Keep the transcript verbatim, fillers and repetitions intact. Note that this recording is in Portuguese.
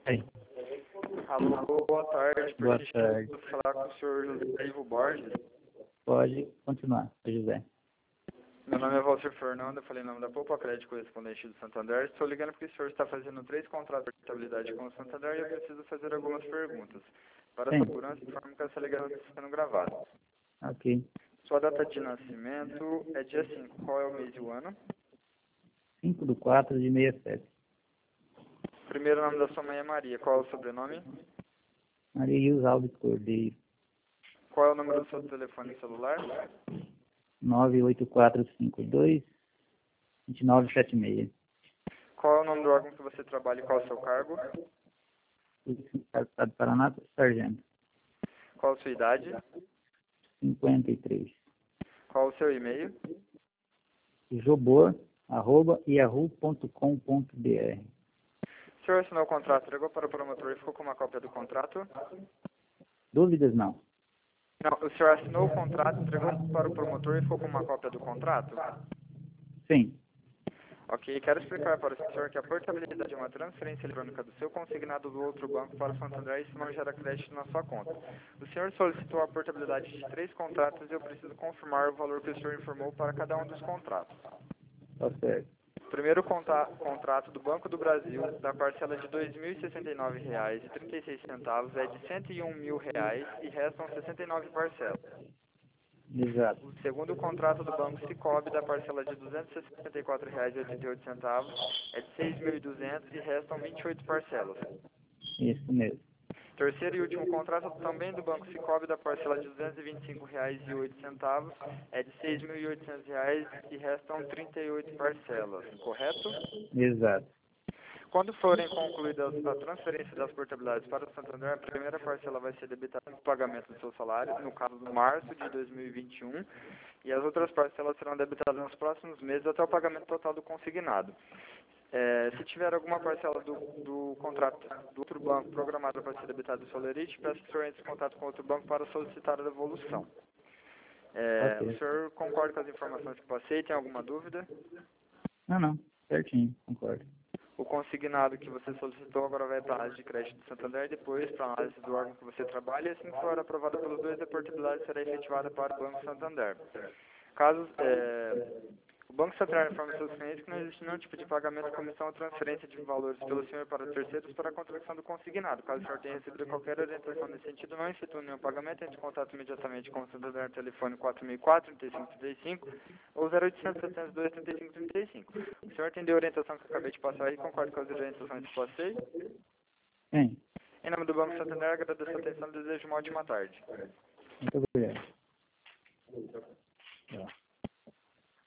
Oi. Alô, boa tarde. Por Boa gentileza, tarde. posso falar com o senhor José Ivo Borges? Pode continuar, José. Meu nome é Walter Fernando, eu falei em nome da Poupa Crédito Correspondente do Santander. Estou ligando porque o senhor está fazendo três contratos de portabilidade com o Santander e eu preciso fazer algumas perguntas. Para a Sim. segurança, informe que essa ligação está sendo gravada. Ok. Sua data de nascimento é dia cinco. Qual é o mês e o ano? cinco do quatro de sessenta e sete. Primeiro nome da sua mãe é Maria. Qual é o sobrenome? Maria Ilza Alves Cordeiro. Qual é o número do seu telefone celular? nove oito quatro cinco dois, dois nove sete seis. Qual é o nome do órgão que você trabalha e qual é o seu cargo? Estado do Paraná, sargento. Qual a sua idade? cinquenta e três. Qual o seu e-mail? jobor, arroba, yahoo ponto com ponto br. O senhor assinou o contrato, entregou para o promotor e ficou com uma cópia do contrato? Dúvidas não? Não, o senhor assinou o contrato, entregou para o promotor e ficou com uma cópia do contrato? Sim. Ok, quero explicar para o senhor que a portabilidade é uma transferência eletrônica do seu consignado do outro banco para o Santander e isso não gera crédito na sua conta. O senhor solicitou a portabilidade de três contratos e eu preciso confirmar o valor que o senhor informou para cada um dos contratos. Tá certo. Primeiro conta, contrato do Banco do Brasil, da parcela de dois mil e sessenta e nove reais e trinta e seis centavos, é de cento e um mil reais e restam sessenta e nove parcelas. Exato. O segundo contrato do Banco Sicoob, da parcela de duzentos e sessenta e quatro reais e oitenta e oito centavos, é de seis mil e duzentos e restam vinte e oito parcelas. Isso mesmo. Terceiro e último contrato também do Banco Sicoob, da parcela de duzentos e vinte e cinco reais e oito centavos, é de seis mil e oitocentos reais e restam trinta e oito parcelas, correto? Exato. Quando forem concluídas a transferência das portabilidades para o Santander, a primeira parcela vai ser debitada no pagamento do seu salário, no caso de março de dois mil e vinte e um, e as outras parcelas serão debitadas nos próximos meses até o pagamento total do consignado. É, se tiver alguma parcela do, do contrato do outro banco programada para ser debitada do Solerite, peço que o senhor entre em contato com outro banco para solicitar a devolução. É, o Ok. senhor concorda com as informações que passei? Tem alguma dúvida? Não, não. Certinho, concordo. O consignado que você solicitou agora vai para a análise de crédito do Santander e depois para a análise do órgão que você trabalha, e assim que for aprovada pelos dois, a portabilidade será efetivada para o Banco Santander. Caso é, o Banco Santander informe seus clientes que não existe nenhum tipo de pagamento, comissão ou transferência de valores pelo senhor para terceiros para a contratação do consignado. Caso o senhor tenha recebido qualquer orientação nesse sentido, não efetue nenhum pagamento, entre em contato imediatamente com o Santander, telefone quatro mil e quatro, trinta e cinco trinta e cinco ou zero oitocentos, setecentos e dois, trinta e cinco trinta e cinco. O senhor entendeu a orientação que eu acabei de passar e concorda com as orientações que passei? Sim. Em nome do Banco Santander, agradeço a atenção e desejo uma ótima tarde. Muito obrigado.